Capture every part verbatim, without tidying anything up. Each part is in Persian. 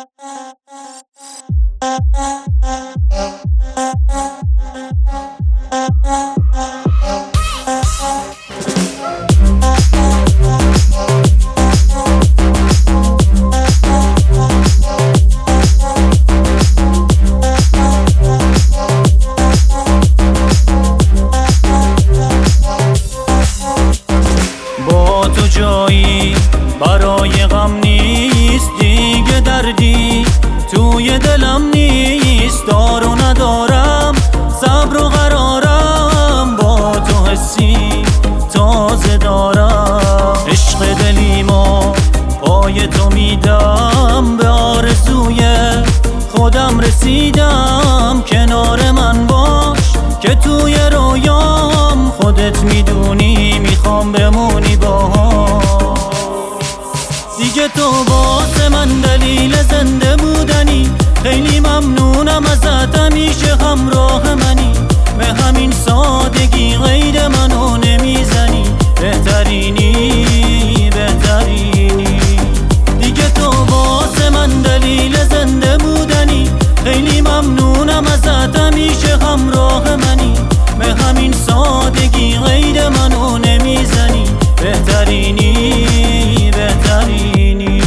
جایی برای غم نیست، دیگه دردی توی دلم نیست. دار و ندارم صبر و قرارم، با تو حسی تازه دارم. عشق دلیمو پای تو میدم، به آرزوی خودم رسیدم. کنار من باش که توی رویام، خودت میدونی میخوام بمونی باهام. دیگه تو واسه من دلیل زنده بودنی، خیلی ممنونم ازت، همیشه همراه منی. به همین سادگی غیر منو نمیزنی، بهترینی بهترینی. دیگه تو واسه من دلیل زنده بودنی، خیلی ممنونم ازت، همیشه همراه منی. به همین سادگی غیر منو نمیزنی، بهترینی بهترینی.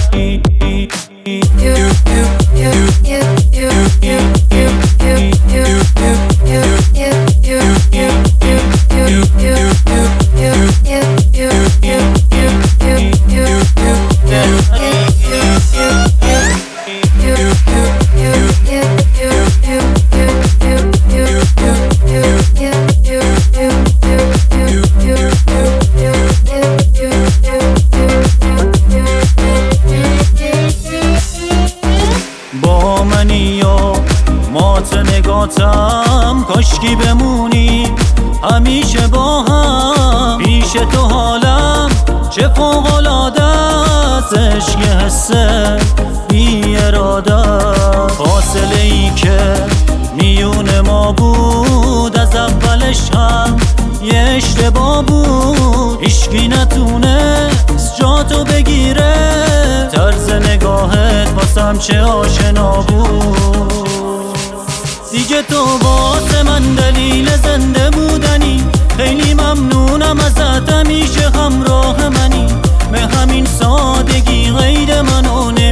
با منی و مات نگاتم، کاشکی بمونی همیشه با هم. پیش تو حالم چه فوق‌العاده است، عشق حسه بی اراده. فاصله ای که میون ما بود، از اولش هم یه اشتباه بود. هیچکی نتونست جاتو بگیره، طرز نگاهت واسم چه آشنا بود. دیگه تو واسه من دلیل زنده بودنی، خیلی ممنونم ازت، همیشه همراه منی. به همین سادگی غیر منو